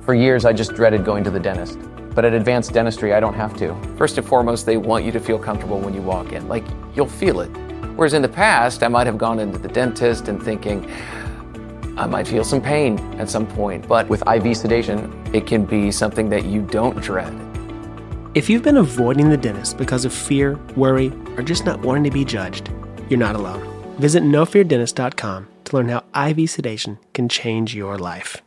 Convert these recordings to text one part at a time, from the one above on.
For years, I just dreaded going to the dentist. But at Advanced Dentistry, I don't have to. First and foremost, they want you to feel comfortable when you walk in. Like, you'll feel it. Whereas in the past, I might have gone into the dentist and thinking, I might feel some pain at some point. But with IV sedation, it can be something that you don't dread. If you've been avoiding the dentist because of fear, worry, or just not wanting to be judged, you're not alone. Visit nofeardentist.com to learn how IV sedation can change your life.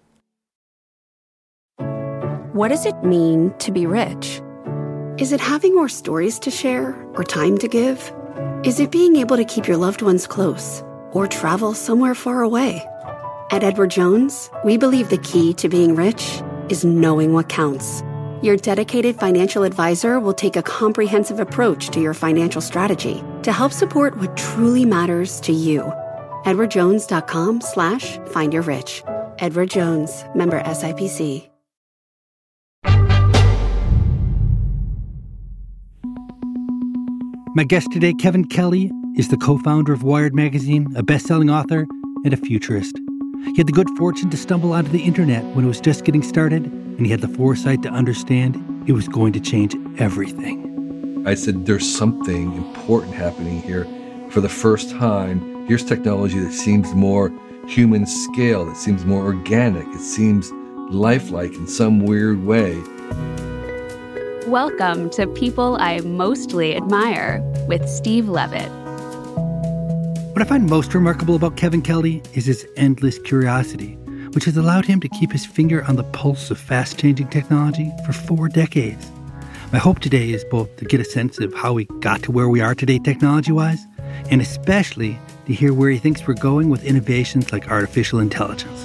What does it mean to be rich? Is it having more stories to share or time to give? Is it being able to keep your loved ones close or travel somewhere far away? At Edward Jones, we believe the key to being rich is knowing what counts. Your dedicated financial advisor will take a comprehensive approach to your financial strategy to help support what truly matters to you. EdwardJones.com/findyourrich. Edward Jones, member SIPC. My guest today, Kevin Kelly, is the co-founder of Wired Magazine, a best-selling author, and a futurist. He had the good fortune to stumble onto the internet when it was just getting started, and he had the foresight to understand it was going to change everything. I said, there's something important happening here. For the first time, here's technology that seems more human scale, it seems more organic, it seems lifelike in some weird way. Welcome to People I Mostly Admire with Steve Levitt. What I find most remarkable about Kevin Kelly is his endless curiosity, which has allowed him to keep his finger on the pulse of fast-changing technology for 4 decades. My hope today is both to get a sense of how we got to where we are today technology-wise, and especially to hear where he thinks we're going with innovations like artificial intelligence.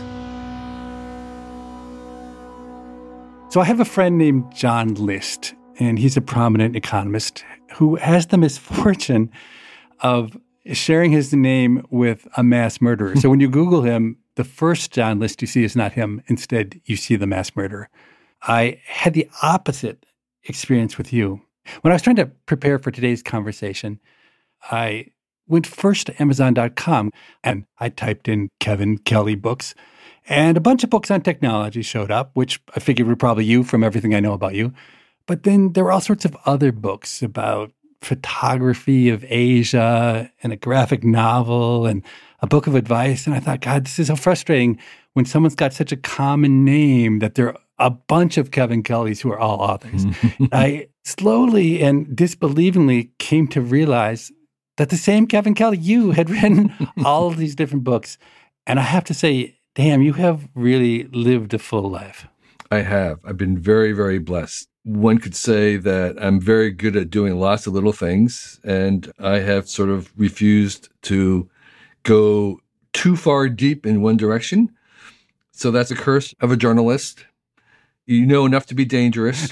So I have a friend named John List, and he's a prominent economist who has the misfortune of sharing his name with a mass murderer. So when you Google him, the first John List you see is not him. Instead, you see the mass murderer. I had the opposite experience with you. When I was trying to prepare for today's conversation, I went first to Amazon.com and I typed in Kevin Kelly books. And a bunch of books on technology showed up, which I figured were probably you from everything I know about you. But then there were all sorts of other books about photography of Asia and a graphic novel and a book of advice. And I thought, God, this is so frustrating when someone's got such a common name that there are a bunch of Kevin Kellys who are all authors. I slowly and disbelievingly came to realize that the same Kevin Kelly, you had written all of these different books. And I have to say, damn, you have really lived a full life. I have. I've been very, very blessed. One could say that I'm very good at doing lots of little things, and I have sort of refused to go too far deep in one direction. So that's a curse of a journalist. You know enough to be dangerous.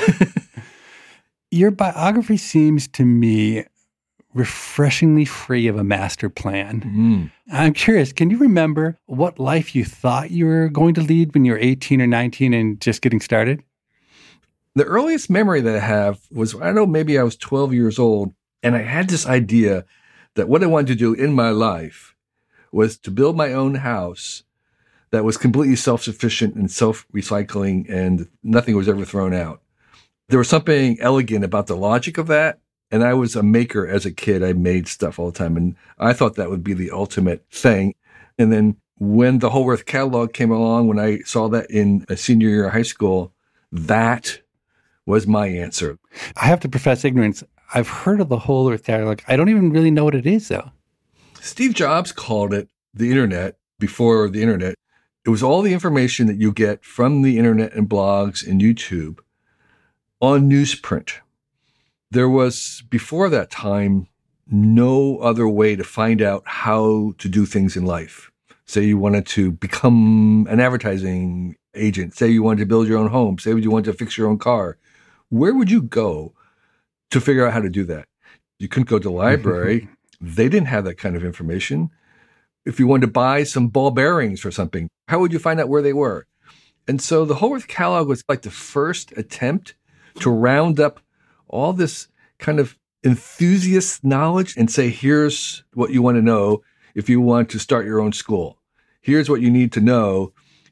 Your biography seems to me refreshingly free of a master plan. I'm curious, can you remember what life you thought you were going to lead when you were 18 or 19 and just getting started? The earliest memory that I have was, I don't know, maybe I was 12 years old, and I had this idea that what I wanted to do in my life was to build my own house that was completely self-sufficient and self-recycling, and nothing was ever thrown out. There was something elegant about the logic of that. And I was a maker as a kid. I made stuff all the time. And I thought that would be the ultimate thing. And then when the Whole Earth Catalog came along, when I saw that in a senior year of high school, that was my answer. I have to profess ignorance. I've heard of the Whole Earth Catalog. I don't even really know what it is, though. Steve Jobs called it the internet before the internet. It was all the information that you get from the internet and blogs and YouTube on newsprint. There was, before that time, no other way to find out how to do things in life. Say you wanted to become an advertising agent. Say you wanted to build your own home. Say you wanted to fix your own car. Where would you go to figure out how to do that? You couldn't go to the library. They didn't have that kind of information. If you wanted to buy some ball bearings or something, how would you find out where they were? And so the Whole Earth Catalog was like the first attempt to round up all this kind of enthusiast knowledge and say, here's what you want to know if you want to start your own school. Here's what you need to know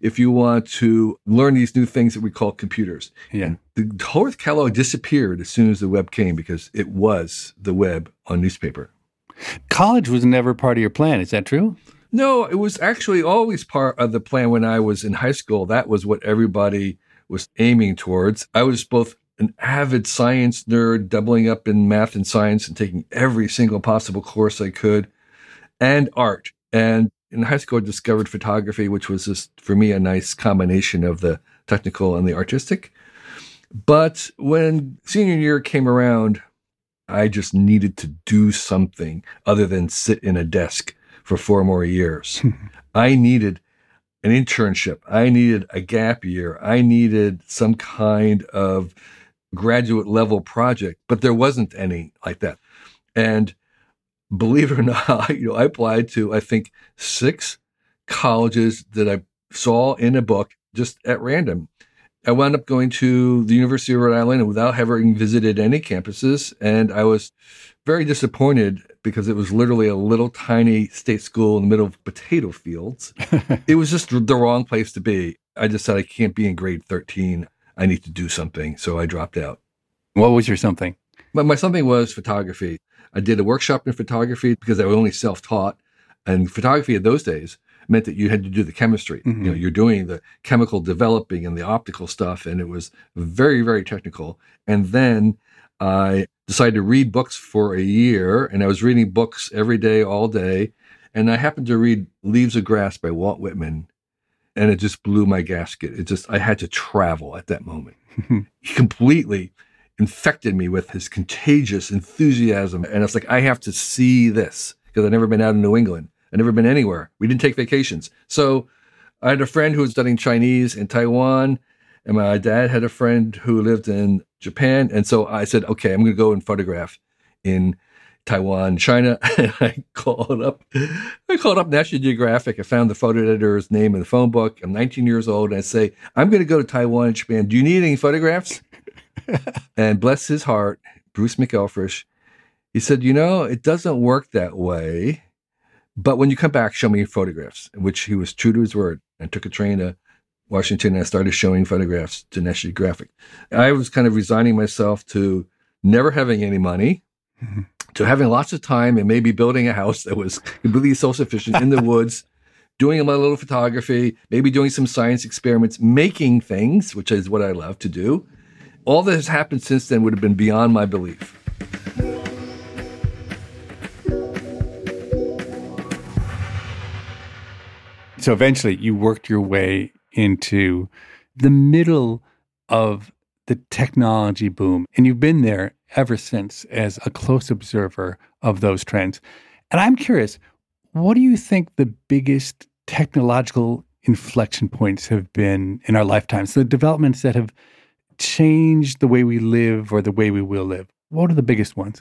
if you want to learn these new things that we call computers. Yeah. The Horace Kellogg disappeared as soon as the web came because it was the web on newspaper. College was never part of your plan. Is that true? No, it was actually always part of the plan when I was in high school. That was what everybody was aiming towards. I was both an avid science nerd, doubling up in math and science and taking every single possible course I could, and art. And in high school, I discovered photography, which was just, for me, a nice combination of the technical and the artistic. But when senior year came around, I just needed to do something other than sit in a desk for 4 more years. I needed an internship. I needed a gap year. I needed some kind of graduate level project, but there wasn't any like that. And believe it or not, I applied to, I think, 6 colleges that I saw in a book just at random. I wound up going to the University of Rhode Island without having visited any campuses. And I was very disappointed because it was literally a little tiny state school in the middle of potato fields. It was just the wrong place to be. I just said, I can't be in grade 13. I need to do something. So I dropped out. What was your something? My something was photography. I did a workshop in photography because I was only self-taught. And photography in those days meant that you had to do the chemistry. Mm-hmm. You're doing the chemical developing and the optical stuff. And it was very, very technical. And then I decided to read books for a year. And I was reading books every day, all day. And I happened to read Leaves of Grass by Walt Whitman. And it just blew my gasket. I had to travel at that moment. He completely infected me with his contagious enthusiasm. And it's like, I have to see this because I've never been out in New England. I've never been anywhere. We didn't take vacations. So I had a friend who was studying Chinese in Taiwan, and my dad had a friend who lived in Japan. And so I said, okay, I'm going to go and photograph in Taiwan, China. And I called up National Geographic. I found the photo editor's name in the phone book. I'm 19 years old. And I say, I'm going to go to Taiwan and Japan. Do you need any photographs? And bless his heart, Bruce McElfresh, he said, it doesn't work that way. But when you come back, show me your photographs, which he was true to his word. I took a train to Washington and I started showing photographs to National Geographic. I was kind of resigning myself to never having any money, to having lots of time and maybe building a house that was completely self-sufficient in the woods, doing a little photography, maybe doing some science experiments, making things, which is what I love to do. All that has happened since then would have been beyond my belief. So eventually you worked your way into the middle of the technology boom, and you've been there ever since as a close observer of those trends. And I'm curious, what do you think the biggest technological inflection points have been in our lifetimes? The developments that have changed the way we live or the way we will live. What are the biggest ones?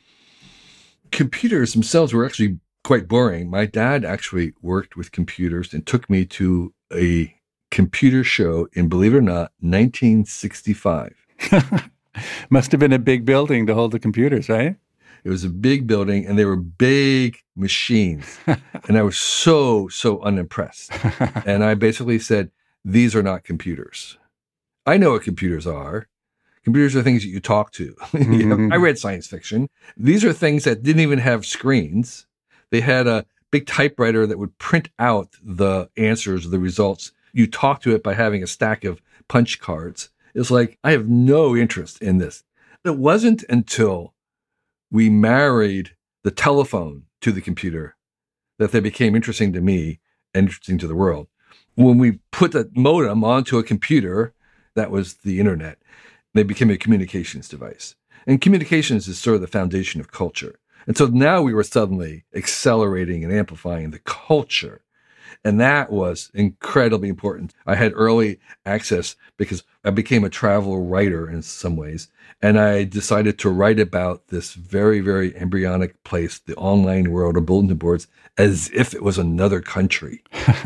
Computers themselves were actually quite boring. My dad actually worked with computers and took me to a computer show in, believe it or not, 1965. Must have been a big building to hold the computers, right? It was a big building and they were big machines. And I was so unimpressed. And I basically said, these are not computers. I know what computers are. Computers are things that you talk to. I read science fiction. These are things that didn't even have screens. They had a big typewriter that would print out the answers, the results. You talk to it by having a stack of punch cards. It's like, I have no interest in this. It wasn't until we married the telephone to the computer that they became interesting to me and interesting to the world. When we put the modem onto a computer, that was the internet. They became a communications device. And communications is sort of the foundation of culture. And so now we were suddenly accelerating and amplifying the culture. And that was incredibly important. I had early access because I became a travel writer in some ways. And I decided to write about this very, very embryonic place, the online world of bulletin boards, as if it was another country.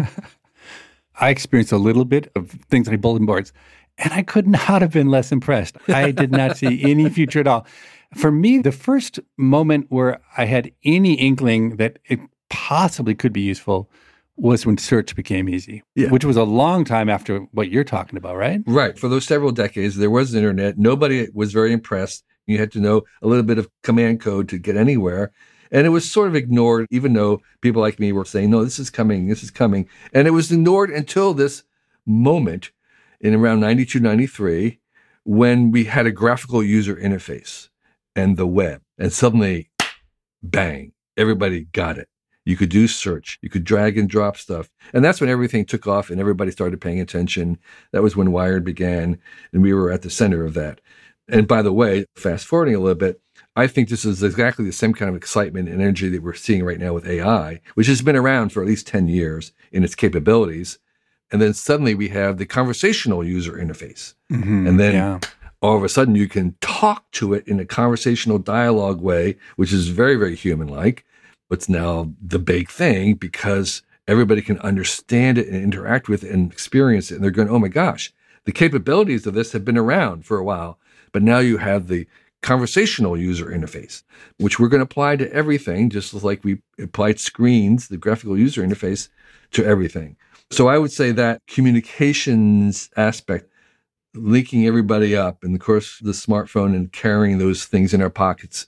I experienced a little bit of things like bulletin boards, and I could not have been less impressed. I did not see any future at all. For me, the first moment where I had any inkling that it possibly could be useful was when search became easy, Yeah. which was a long time after what you're talking about, right? Right. For those several decades, there was the internet. Nobody was very impressed. You had to know a little bit of command code to get anywhere. And it was sort of ignored, even though people like me were saying, no, this is coming, this is coming. And it was ignored until this moment in around 92, 93, when we had a graphical user interface and the web. And suddenly, bang, everybody got it. You could do search. You could drag and drop stuff. And that's when everything took off and everybody started paying attention. That was when Wired began, and we were at the center of that. And by the way, fast forwarding a little bit, I think this is exactly the same kind of excitement and energy that we're seeing right now with AI, which has been around for at least 10 years in its capabilities. And then suddenly we have the conversational user interface. Mm-hmm. And then all of a sudden you can talk to it in a conversational dialogue way, which is very, very human-like. It's now the big thing because everybody can understand it and interact with it and experience it. And they're going, oh my gosh, the capabilities of this have been around for a while, but now you have the conversational user interface, which we're going to apply to everything, just like we applied screens, the graphical user interface, to everything. So I would say that communications aspect, linking everybody up, and of course the smartphone and carrying those things in our pockets,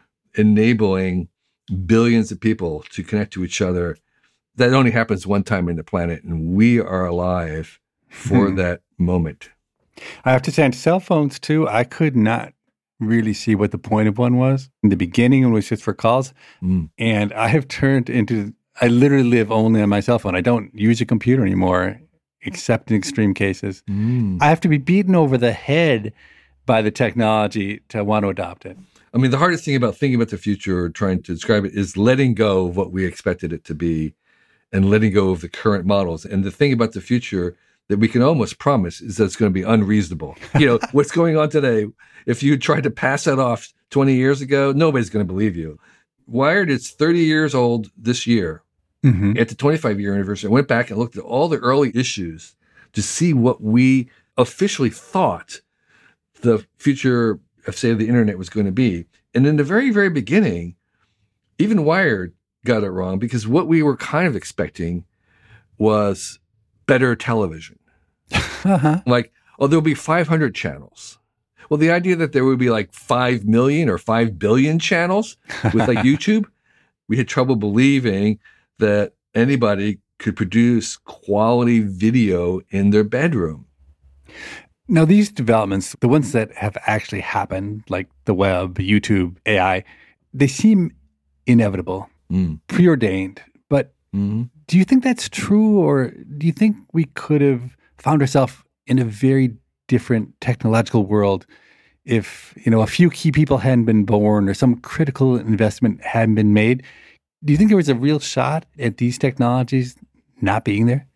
enabling billions of people to connect to each other. That only happens one time in the planet, and we are alive for that moment. I have to say, on cell phones too, I could not really see what the point of one was. In the beginning, it was just for calls. And I have turned into, I literally live only on my cell phone. I don't use a computer anymore, except in extreme cases. I have to be beaten over the head by the technology to want to adopt it. I mean, the hardest thing about thinking about the future or trying to describe it is letting go of what we expected it to be and letting go of the current models. And the thing about the future that we can almost promise is that it's going to be unreasonable. You know, what's going on today, if you tried to pass that off 20 years ago, nobody's going to believe you. Wired is 30 years old this year. At the 25-year anniversary, I went back and looked at all the early issues to see what we officially thought the future of, say, the internet was going to be. And in the very, very beginning, even Wired got it wrong, because what we were kind of expecting was better television. Like, oh, there'll be 500 channels. Well, the idea that there would be like 5 million or 5 billion channels with like YouTube, we had trouble believing that anybody could produce quality video in their bedroom. Now, these developments, the ones that have actually happened, like the web, YouTube, AI, they seem inevitable, preordained. But do you think that's true, or do you think we could have found ourselves in a very different technological world if, you know, a few key people hadn't been born or some critical investment hadn't been made? Do you think there was a real shot at these technologies not being there?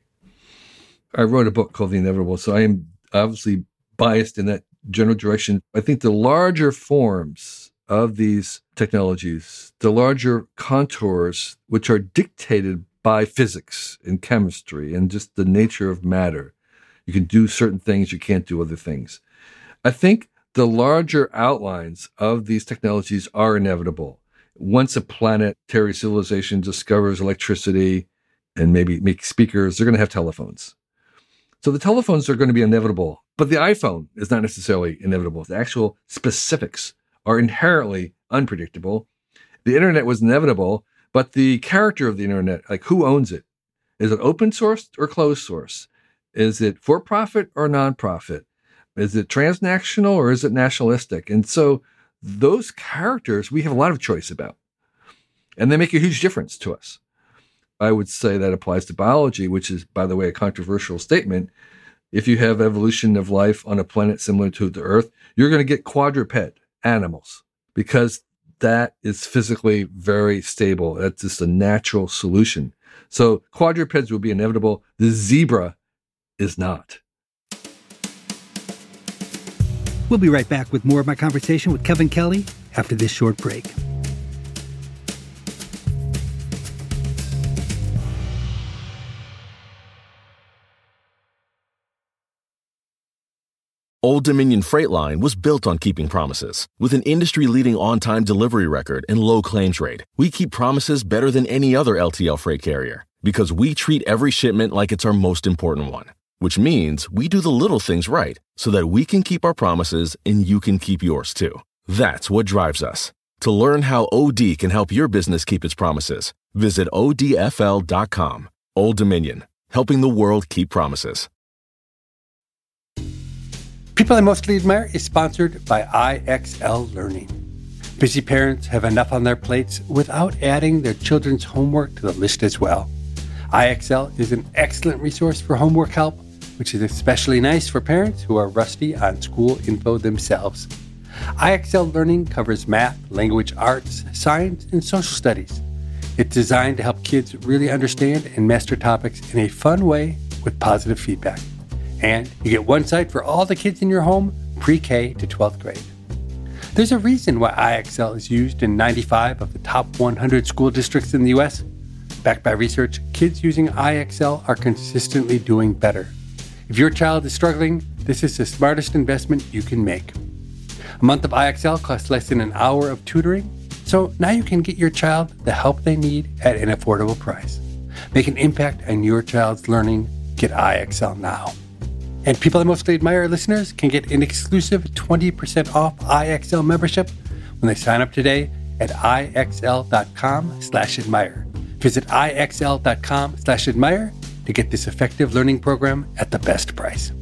I wrote a book called The Inevitable, so I am obviously biased in that general direction. I think the larger forms of these technologies, the larger contours, which are dictated by physics and chemistry and just the nature of matter, you can do certain things, you can't do other things. I think the larger outlines of these technologies are inevitable. Once a planetary civilization discovers electricity and maybe makes speakers, they're going to have telephones. So the telephones are going to be inevitable, but the iPhone is not necessarily inevitable. The actual specifics are inherently unpredictable. The internet was inevitable, but the character of the internet, like who owns it? Is it open source or closed source? Is it for profit or nonprofit? Is it transnational or is it nationalistic? And so those characters, we have a lot of choice about, and they make a huge difference to us. I would say that applies to biology, which is, by the way, a controversial statement. If you have evolution of life on a planet similar to the Earth, you're going to get quadruped animals because that is physically very stable. That's just a natural solution. So quadrupeds will be inevitable. The zebra is not. We'll be right back with more of my conversation with Kevin Kelly after this short break. Old Dominion Freight Line was built on keeping promises. With an industry-leading on-time delivery record and low claims rate, we keep promises better than any other LTL freight carrier. Because we treat every shipment like it's our most important one, which means we do the little things right so that we can keep our promises and you can keep yours too. That's what drives us. To learn how OD can help your business keep its promises, visit odfl.com. Old Dominion, helping the world keep promises. People I Mostly Admire is sponsored by IXL Learning. Busy parents have enough on their plates without adding their children's homework to the list as well. IXL is an excellent resource for homework help, which is especially nice for parents who are rusty on school info themselves. IXL Learning covers math, language arts, science, and social studies. It's designed to help kids really understand and master topics in a fun way with positive feedback. And you get one site for all the kids in your home, pre-K to 12th grade. There's a reason why IXL is used in 95 of the top 100 school districts in the U.S. Backed by research, kids using IXL are consistently doing better. If your child is struggling, this is the smartest investment you can make. A month of IXL costs less than an hour of tutoring, so now you can get your child the help they need at an affordable price. Make an impact on your child's learning. Get IXL now. And People I Mostly Admire listeners can get an exclusive 20% off IXL membership when they sign up today at IXL.com/admire. Visit IXL.com/admire to get this effective learning program at the best price.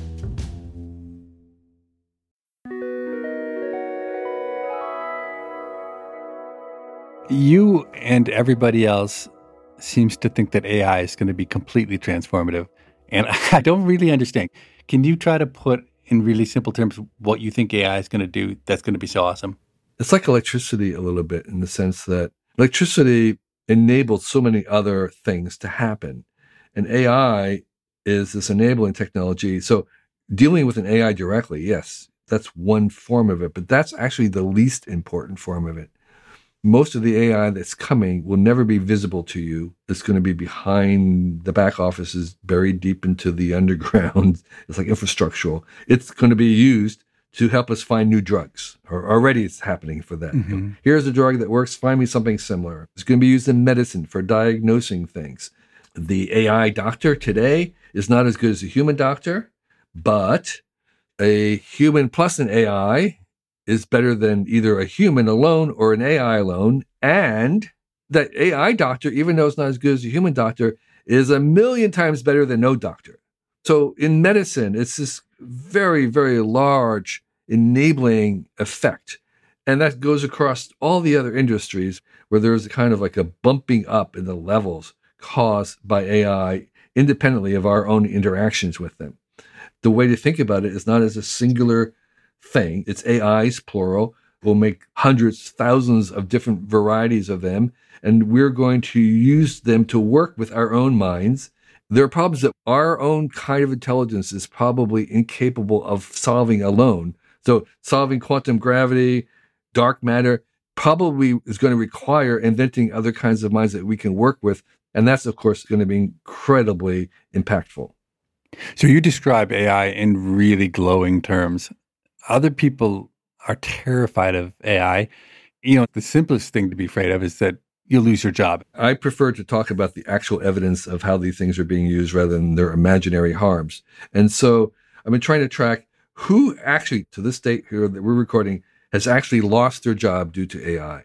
You and everybody else seems to think that AI is going to be completely transformative. And I don't really understand. Can you try to put in really simple terms what you think AI is going to do that's going to be so awesome? It's like electricity a little bit, in the sense that electricity enabled so many other things to happen. And AI is this enabling technology. So dealing with an AI directly, yes, that's one form of it, but that's actually the least important form of it. Most of the AI that's coming will never be visible to you. It's going to be behind the back offices, buried deep into the underground. It's like infrastructural. It's going to be used to help us find new drugs, or already it's happening for that. Mm-hmm. Here's a drug that works. Find me something similar. It's going to be used in medicine for diagnosing things. The AI doctor today is not as good as a human doctor, but a human plus an AI is better than either a human alone or an AI alone. And that AI doctor, even though it's not as good as a human doctor, is 1,000,000 times better than no doctor. So in medicine, it's this very, very large enabling effect. And that goes across all the other industries where there's kind of like a bumping up in the levels caused by AI independently of our own interactions with them. The way to think about it is not as a singular thing. It's AIs, plural. We'll make hundreds, thousands of different varieties of them, and we're going to use them to work with our own minds. There are problems that our own kind of intelligence is probably incapable of solving alone. So solving quantum gravity, dark matter, probably is going to require inventing other kinds of minds that we can work with. And that's, of course, going to be incredibly impactful. So you describe AI in really glowing terms. Other people are terrified of AI. You know, the simplest thing to be afraid of is that you'll lose your job. I prefer to talk about the actual evidence of how these things are being used rather than their imaginary harms. And so I've been trying to track who actually, to this date here that we're recording, has actually lost their job due to AI.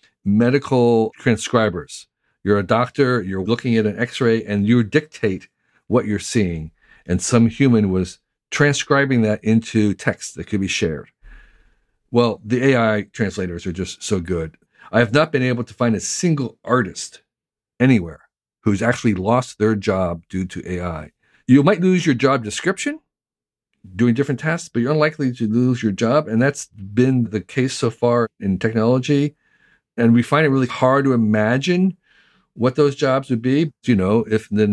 Medical transcribers. You're a doctor, you're looking at an x-ray, and you dictate what you're seeing. And some human was transcribing that into text that could be shared. Well, the AI translators are just so good. I have not been able to find a single artist anywhere who's actually lost their job due to AI. You might lose your job description doing different tasks, but you're unlikely to lose your job. And that's been the case so far in technology. And we find it really hard to imagine what those jobs would be. You know, if in the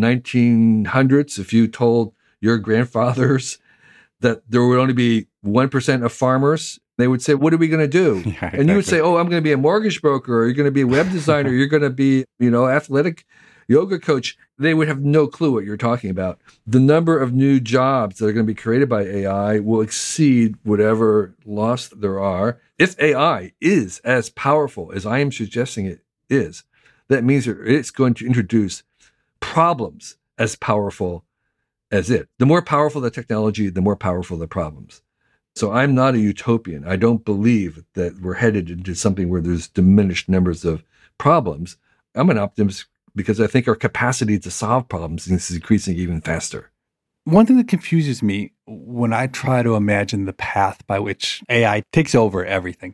1900s, if you told your grandfathers that there would only be 1% of farmers, they would say, what are we going to do? Yeah, exactly. And you would say, oh, I'm going to be a mortgage broker, or you're going to be a web designer, you're going to be, athletic yoga coach. They would have no clue what you're talking about. The number of new jobs that are going to be created by AI will exceed whatever loss there are. If AI is as powerful as I am suggesting it is, that means that it's going to introduce problems as powerful as it. The more powerful the technology, the more powerful the problems. So I'm not a utopian. I don't believe that we're headed into something where there's diminished numbers of problems. I'm an optimist because I think our capacity to solve problems is increasing even faster. One thing that confuses me when I try to imagine the path by which AI takes over everything.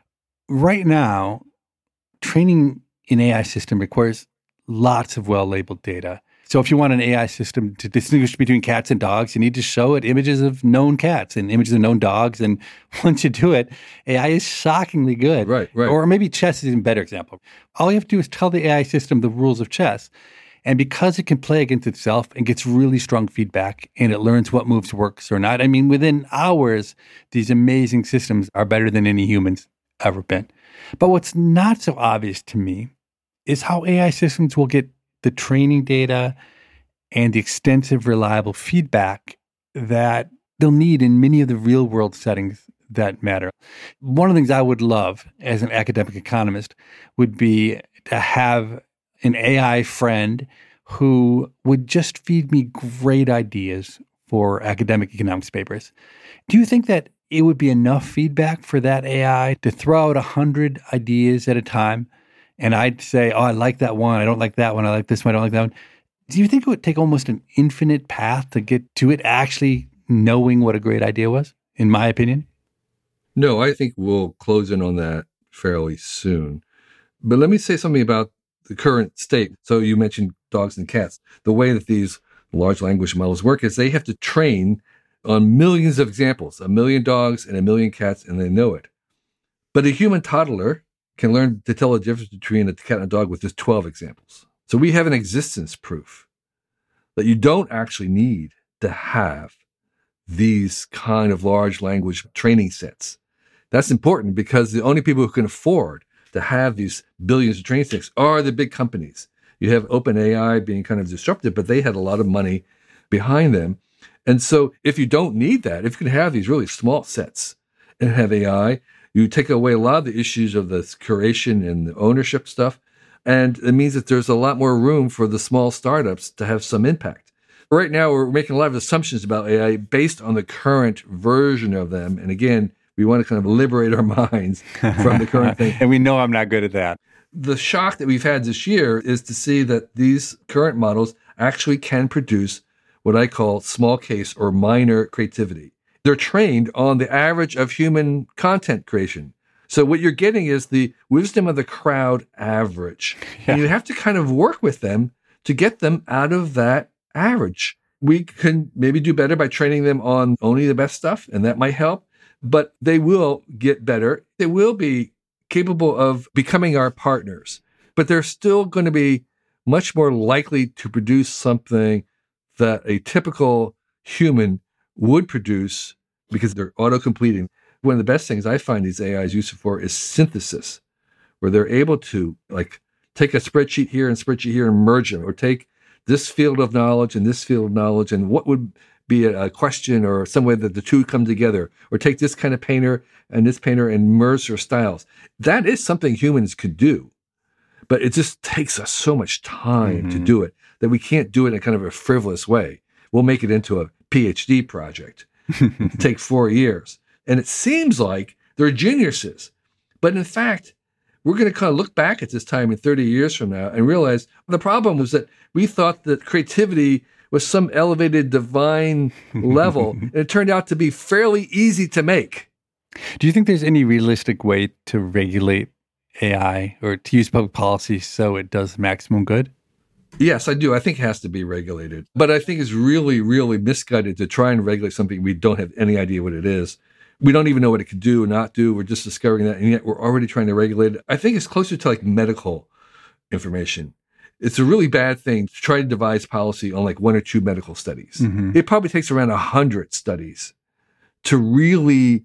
Right now, training an AI system requires lots of well-labeled data. So if you want an AI system to distinguish between cats and dogs, you need to show it images of known cats and images of known dogs. And once you do it, AI is shockingly good. Right. Or maybe chess is an even better example. All you have to do is tell the AI system the rules of chess. And because it can play against itself and gets really strong feedback and it learns what moves works or not, I mean, within hours, these amazing systems are better than any humans ever been. But what's not so obvious to me is how AI systems will get the training data and the extensive, reliable feedback that they'll need in many of the real-world settings that matter. One of the things I would love as an academic economist would be to have an AI friend who would just feed me great ideas for academic economics papers. Do you think that it would be enough feedback for that AI to throw out 100 ideas at a time? And I'd say, oh, I like that one. I don't like that one. I like this one. I don't like that one. Do you think it would take almost an infinite path to get to it actually knowing what a great idea was, in my opinion? No, I think we'll close in on that fairly soon. But let me say something about the current state. So you mentioned dogs and cats. The way that these large language models work is they have to train on millions of examples, 1 million dogs and 1 million cats, and they know it. But a human toddler can learn to tell the difference between a cat and a dog with just 12 examples. So we have an existence proof that you don't actually need to have these kind of large language training sets. That's important because the only people who can afford to have these billions of training sets are the big companies. You have OpenAI being kind of disruptive, but they had a lot of money behind them. And so if you don't need that, if you can have these really small sets and have AI, you take away a lot of the issues of the curation and the ownership stuff. And it means that there's a lot more room for the small startups to have some impact. Right now, we're making a lot of assumptions about AI based on the current version of them. And again, we want to kind of liberate our minds from the current thing. And we know I'm not good at that. The shock that we've had this year is to see that these current models actually can produce what I call small case or minor creativity. They're trained on the average of human content creation. So what you're getting is the wisdom of the crowd average. Yeah. And you have to kind of work with them to get them out of that average. We can maybe do better by training them on only the best stuff, and that might help. But they will get better. They will be capable of becoming our partners. But they're still going to be much more likely to produce something that a typical human would produce because they're auto-completing. One of the best things I find these AIs useful for is synthesis, where they're able to like take a spreadsheet here and spreadsheet here and merge them, or take this field of knowledge and this field of knowledge and what would be a question or some way that the two come together, or take this kind of painter and this painter and merge their styles. That is something humans could do, but it just takes us so much time to do it that we can't do it in kind of a frivolous way. We'll make it into a PhD project. Take 4 years. And it seems like they're geniuses. But in fact, we're going to kind of look back at this time in 30 years from now and realize the problem was that we thought that creativity was some elevated divine level. And it turned out to be fairly easy to make. Do you think there's any realistic way to regulate AI or to use public policy so it does maximum good? Yes, I do. I think it has to be regulated. But I think it's really, really misguided to try and regulate something we don't have any idea what it is. We don't even know what it could do or not do. We're just discovering that, and yet we're already trying to regulate it. I think it's closer to like medical information. It's a really bad thing to try to devise policy on like 1 or 2 medical studies. It probably takes around 100 studies to really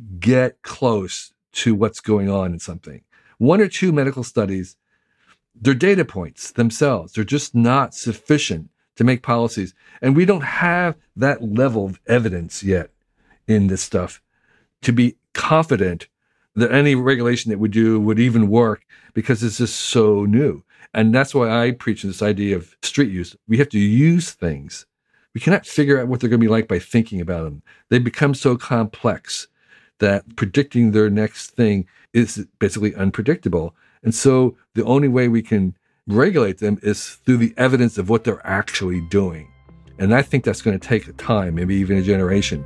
get close to what's going on in something. 1 or 2 medical studies, they're data points themselves. They're just not sufficient to make policies. And we don't have that level of evidence yet in this stuff to be confident that any regulation that we do would even work, because it's just so new. And that's why I preach this idea of street use. We have to use things. We cannot figure out what they're going to be like by thinking about them. They become so complex that predicting their next thing is basically unpredictable. And so the only way we can regulate them is through the evidence of what they're actually doing. And I think that's going to take time, maybe even a generation.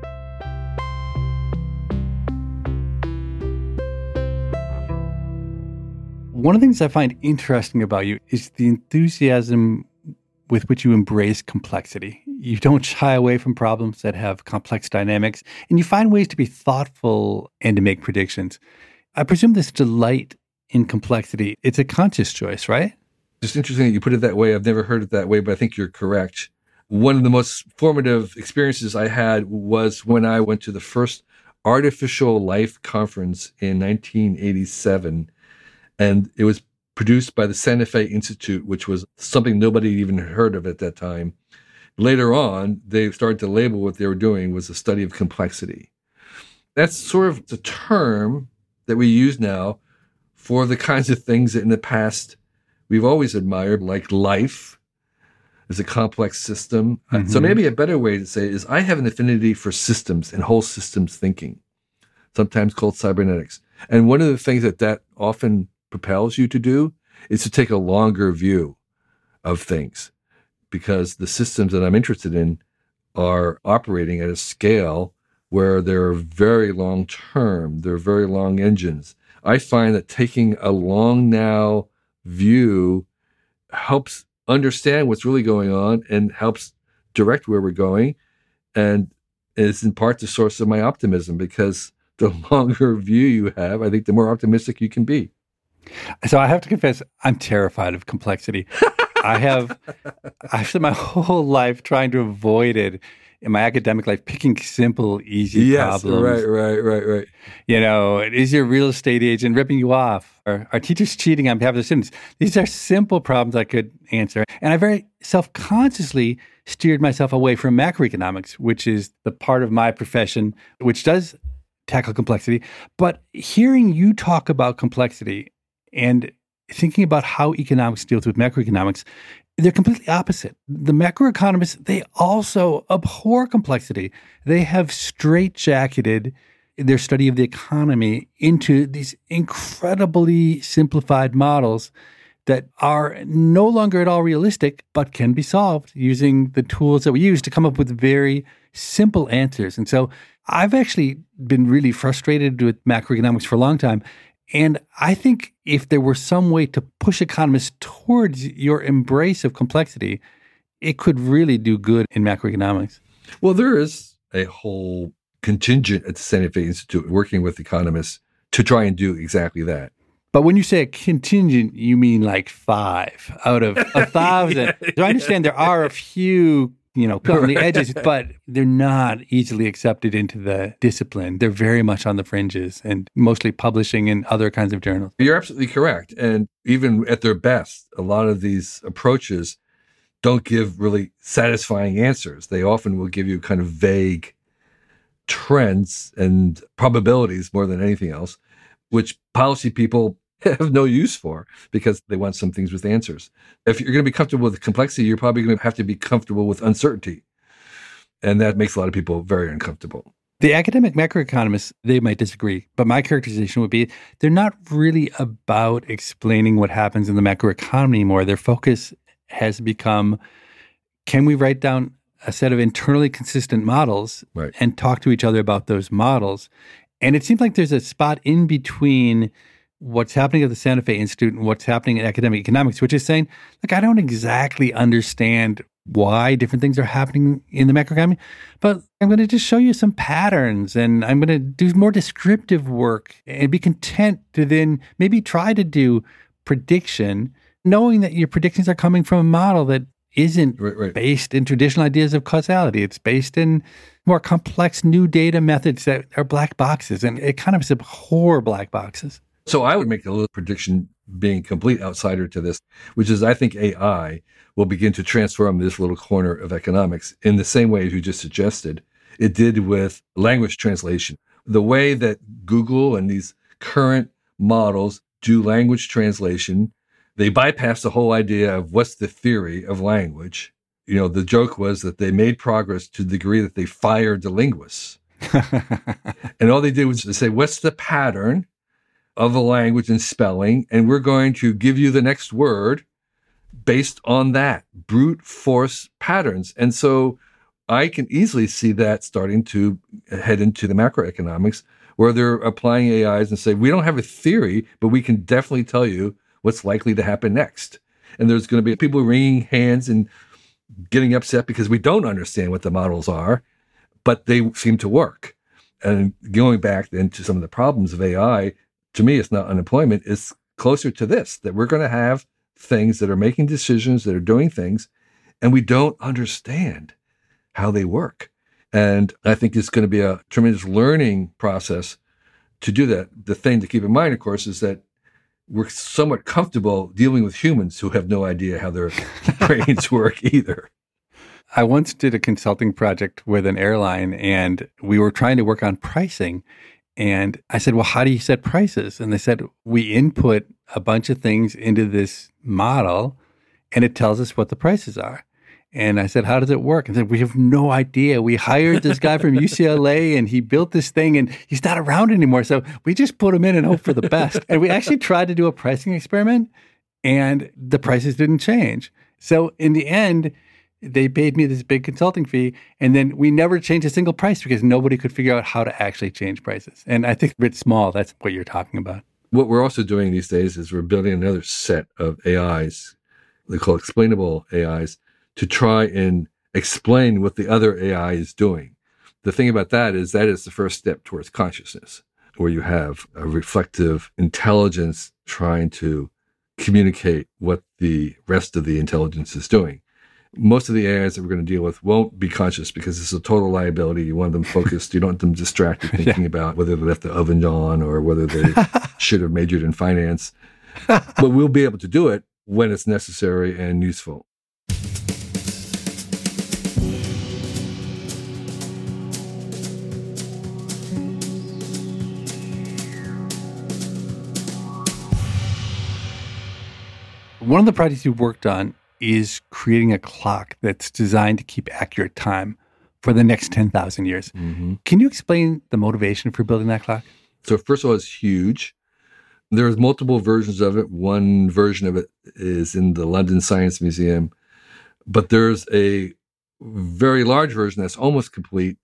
One of the things I find interesting about you is the enthusiasm with which you embrace complexity. You don't shy away from problems that have complex dynamics, and you find ways to be thoughtful and to make predictions. I presume this delight in complexity, it's a conscious choice, right? It's interesting that you put it that way. I've never heard it that way, but I think you're correct. One of the most formative experiences I had was when I went to the first Artificial Life Conference in 1987. And it was produced by the Santa Fe Institute, which was something nobody even heard of at that time. Later on, they started to label what they were doing was a study of complexity. That's sort of the term that we use now for the kinds of things that in the past we've always admired, like life is a complex system. Mm-hmm. So maybe a better way to say it is I have an affinity for systems and whole systems thinking, sometimes called cybernetics. And one of the things that often propels you to do is to take a longer view of things, because the systems that I'm interested in are operating at a scale where they're very long term, they're very long engines. I find that taking a long now view helps understand what's really going on and helps direct where we're going, and is in part the source of my optimism, because the longer view you have, I think the more optimistic you can be. So I have to confess, I'm terrified of complexity. I've spent my whole life trying to avoid it in my academic life, picking simple, easy problems. Right. You know, is your real estate agent ripping you off? Or are teachers cheating on behalf of their students? These are simple problems I could answer. And I very self-consciously steered myself away from macroeconomics, which is the part of my profession which does tackle complexity. But hearing you talk about complexity and thinking about how economics deals with macroeconomics, they're completely opposite. The macroeconomists, they also abhor complexity. They have straitjacketed their study of the economy into these incredibly simplified models that are no longer at all realistic, but can be solved using the tools that we use to come up with very simple answers. And so I've actually been really frustrated with macroeconomics for a long time. And I think if there were some way to push economists towards your embrace of complexity, it could really do good in macroeconomics. Well, there is a whole contingent at the Santa Fe Institute working with economists to try and do exactly that. But when you say a contingent, you mean like 5 out of 1,000. So I understand there are a few, on the edges, but they're not easily accepted into the discipline. They're very much on the fringes and mostly publishing in other kinds of journals. You're absolutely correct. And even at their best, a lot of these approaches don't give really satisfying answers. They often will give you kind of vague trends and probabilities more than anything else, which policy people have no use for because they want some things with answers. If you're going to be comfortable with complexity, you're probably going to have to be comfortable with uncertainty. And that makes a lot of people very uncomfortable. The academic macroeconomists, they might disagree, but my characterization would be they're not really about explaining what happens in the macroeconomy anymore. Their focus has become, can we write down a set of internally consistent models and talk to each other about those models? And it seems like there's a spot in between what's happening at the Santa Fe Institute and what's happening in academic economics, which is saying, I don't exactly understand why different things are happening in the macroeconomy, but I'm going to just show you some patterns, and I'm going to do more descriptive work and be content to then maybe try to do prediction, knowing that your predictions are coming from a model that isn't based in traditional ideas of causality. It's based in more complex new data methods that are black boxes, and it kind of abhor black boxes. So I would make a little prediction, being a complete outsider to this, which is I think AI will begin to transform this little corner of economics in the same way as you just suggested it did with language translation. The way that Google and these current models do language translation They bypassed the whole idea of what's the theory of language. The joke was that they made progress to the degree that they fired the linguists. And all they did was to say, what's the pattern of a language and spelling? And we're going to give you the next word based on that, brute force patterns. And so I can easily see that starting to head into the macroeconomics, where they're applying AIs and say, we don't have a theory, but we can definitely tell you what's likely to happen next. And there's going to be people wringing hands and getting upset because we don't understand what the models are, but they seem to work. And going back then to some of the problems of AI, to me, it's not unemployment. It's closer to this, that we're going to have things that are making decisions, that are doing things, and we don't understand how they work. And I think it's going to be a tremendous learning process to do that. The thing to keep in mind, of course, is that we're somewhat comfortable dealing with humans who have no idea how their brains work either. I once did a consulting project with an airline, and we were trying to work on pricing. And I said, well, how do you set prices? And they said, we input a bunch of things into this model, and it tells us what the prices are. And I said, how does it work? And they said, we have no idea. We hired this guy from UCLA, and he built this thing, and he's not around anymore. So we just put him in and hope for the best. And we actually tried to do a pricing experiment, and the prices didn't change. So in the end, they paid me this big consulting fee, and then we never changed a single price because nobody could figure out how to actually change prices. And I think Writ Small, that's what you're talking about. What we're also doing these days is we're building another set of AIs, they call explainable AIs, to try and explain what the other AI is doing. The thing about that is the first step towards consciousness, where you have a reflective intelligence trying to communicate what the rest of the intelligence is doing. Most of the AIs that we're going to deal with won't be conscious because it's a total liability. You want them focused. You don't want them distracted thinking about whether they left the oven on or whether they should have majored in finance. But we'll be able to do it when it's necessary and useful. One of the projects you've worked on is creating a clock that's designed to keep accurate time for the next 10,000 years. Mm-hmm. Can you explain the motivation for building that clock? So first of all, it's huge. There's multiple versions of it. One version of it is in the London Science Museum, but there's a very large version that's almost complete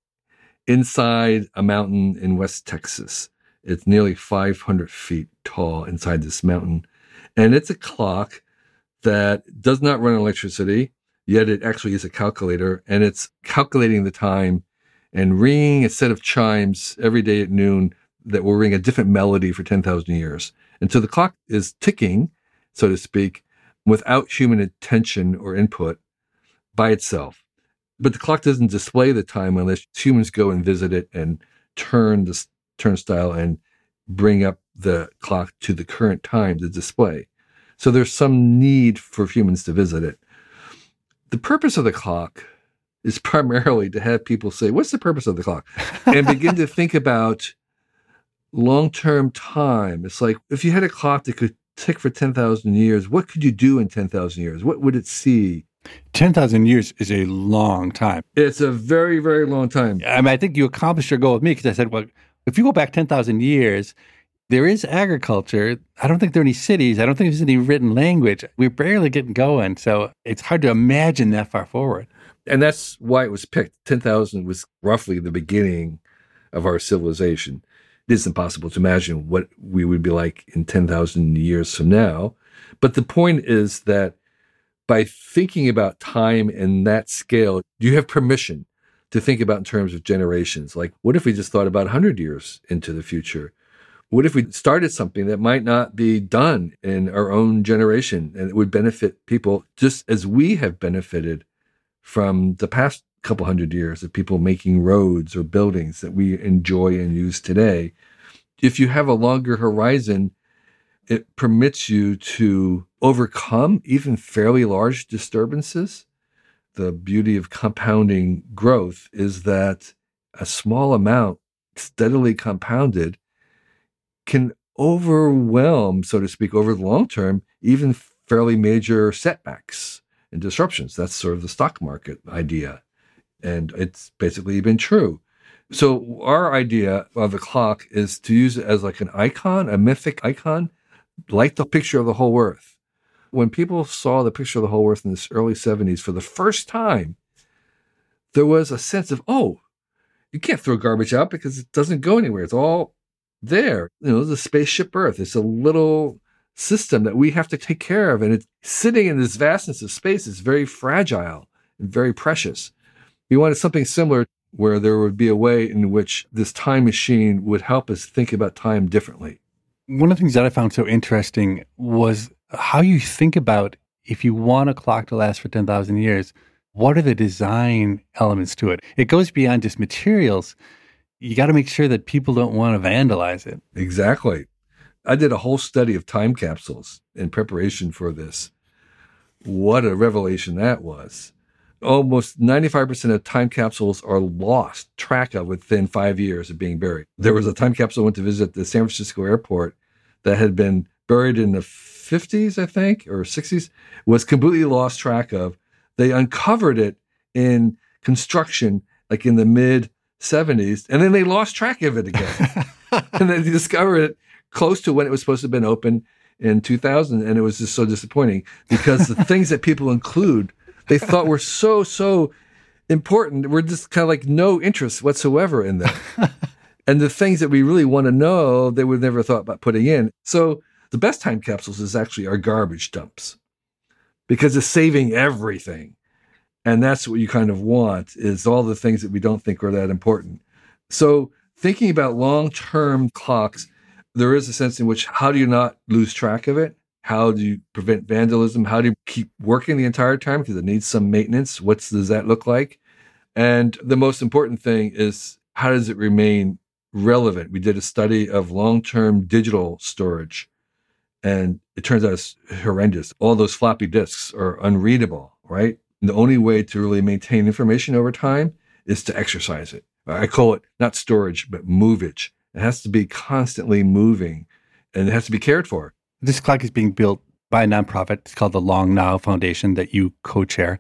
inside a mountain in West Texas. It's nearly 500 feet tall inside this mountain. And it's a clock that does not run on electricity, yet it actually is a calculator, and it's calculating the time and ringing a set of chimes every day at noon that will ring a different melody for 10,000 years. And so the clock is ticking, so to speak, without human attention or input by itself. But the clock doesn't display the time unless humans go and visit it and turn the turnstile and bring up the clock to the current time to display. So there's some need for humans to visit it. The purpose of the clock is primarily to have people say, what's the purpose of the clock? And begin to think about long-term time. It's like, if you had a clock that could tick for 10,000 years, what could you do in 10,000 years? What would it see? 10,000 years is a long time. It's a very, very long time. I mean, I think you accomplished your goal with me because I said, well, if you go back 10,000 years, there is agriculture. I don't think there are any cities. I don't think there's any written language. We're barely getting going. So it's hard to imagine that far forward. And that's why it was picked. 10,000 was roughly the beginning of our civilization. It is impossible to imagine what we would be like in 10,000 years from now. But the point is that by thinking about time in that scale, you have permission to think about in terms of generations. Like, what if we just thought about 100 years into the future? What if we started something that might not be done in our own generation and it would benefit people just as we have benefited from the past couple hundred years of people making roads or buildings that we enjoy and use today? If you have a longer horizon, it permits you to overcome even fairly large disturbances. The beauty of compounding growth is that a small amount steadily compounded can overwhelm, so to speak, over the long term, even fairly major setbacks and disruptions. That's sort of the stock market idea. And it's basically been true. So our idea of the clock is to use it as like an icon, a mythic icon, like the picture of the whole earth. When people saw the picture of the whole earth in the early 70s for the first time, there was a sense of, oh, you can't throw garbage out because it doesn't go anywhere. It's all there. The spaceship Earth. It's a little system that we have to take care of. And it's sitting in this vastness of space is very fragile and very precious. We wanted something similar where there would be a way in which this time machine would help us think about time differently. One of the things that I found so interesting was how you think about, if you want a clock to last for 10,000 years, what are the design elements to it? It goes beyond just materials. You got to make sure that people don't want to vandalize it. Exactly. I did a whole study of time capsules in preparation for this. What a revelation that was. Almost 95% of time capsules are lost track of within 5 years of being buried. There was a time capsule I went to visit the San Francisco airport that had been buried in the 50s, I think, or 60s, was completely lost track of. They uncovered it in construction, like in the mid-70s, and then they lost track of it again. And then they discovered it close to when it was supposed to have been open in 2000, and it was just so disappointing because the things that people include, they thought were so important, were just kind of like no interest whatsoever in them. And the things that we really want to know, they would never thought about putting in. So the best time capsules is actually our garbage dumps because it's saving everything. And that's what you kind of want, is all the things that we don't think are that important. So thinking about long-term clocks, there is a sense in which, how do you not lose track of it? How do you prevent vandalism? How do you keep working the entire time? Because it needs some maintenance. What does that look like? And the most important thing is, how does it remain relevant? We did a study of long-term digital storage, and it turns out it's horrendous. All those floppy disks are unreadable, right? And the only way to really maintain information over time is to exercise it. I call it not storage, but movage. It has to be constantly moving, and it has to be cared for. This clock is being built by a nonprofit. It's called the Long Now Foundation that you co-chair.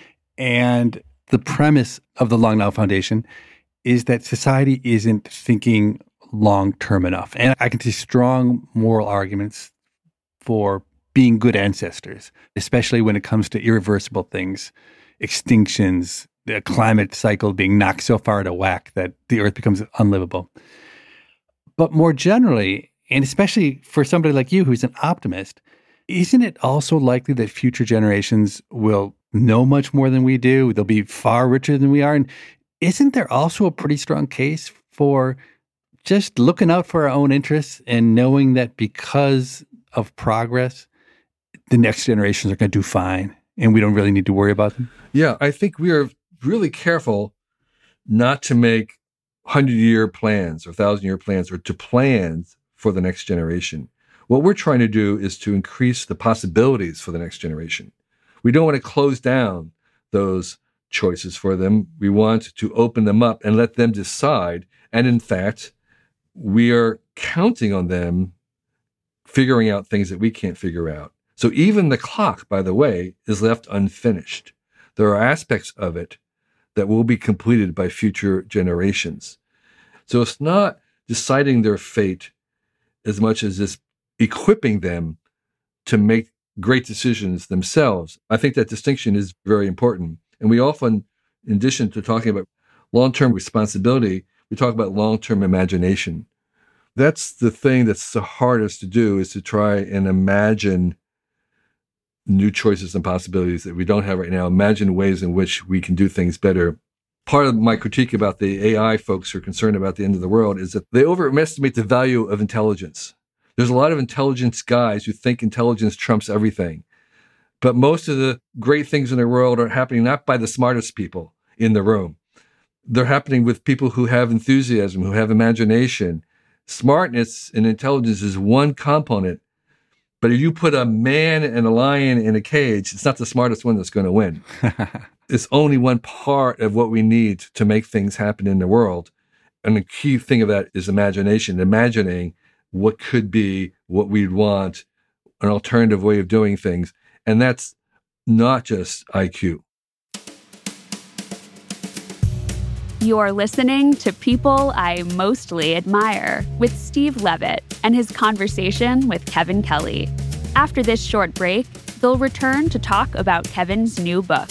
And the premise of the Long Now Foundation is that society isn't thinking long-term enough. And I can see strong moral arguments for being good ancestors, especially when it comes to irreversible things, extinctions, the climate cycle being knocked so far out of whack that the earth becomes unlivable. But more generally, and especially for somebody like you who's an optimist, isn't it also likely that future generations will know much more than we do? They'll be far richer than we are. And isn't there also a pretty strong case for just looking out for our own interests and knowing that because of progress, the next generations are going to do fine and we don't really need to worry about them? Yeah, I think we are really careful not to make 100-year plans or 1,000-year plans, or to plans for the next generation. What we're trying to do is to increase the possibilities for the next generation. We don't want to close down those choices for them. We want to open them up and let them decide. And in fact, we are counting on them figuring out things that we can't figure out. So even the clock, by the way, is left unfinished. There are aspects of it that will be completed by future generations. So it's not deciding their fate as much as it's equipping them to make great decisions themselves. I think that distinction is very important. And we often, in addition to talking about long-term responsibility, we talk about long-term imagination. That's the thing that's the hardest to do, is to try and imagine new choices and possibilities that we don't have right now. Imagine ways in which we can do things better. Part of my critique about the AI folks who are concerned about the end of the world is that they overestimate the value of intelligence. There's a lot of intelligence guys who think intelligence trumps everything. But most of the great things in the world are happening not by the smartest people in the room. They're happening with people who have enthusiasm, who have imagination. Smartness and intelligence is one component. But if you put a man and a lion in a cage, it's not the smartest one that's going to win. It's only one part of what we need to make things happen in the world. And the key thing of that is imagination, imagining what could be, what we'd want, an alternative way of doing things. And that's not just IQ. You're listening to People I Mostly Admire with Steve Levitt and his conversation with Kevin Kelly. After this short break, they'll return to talk about Kevin's new book.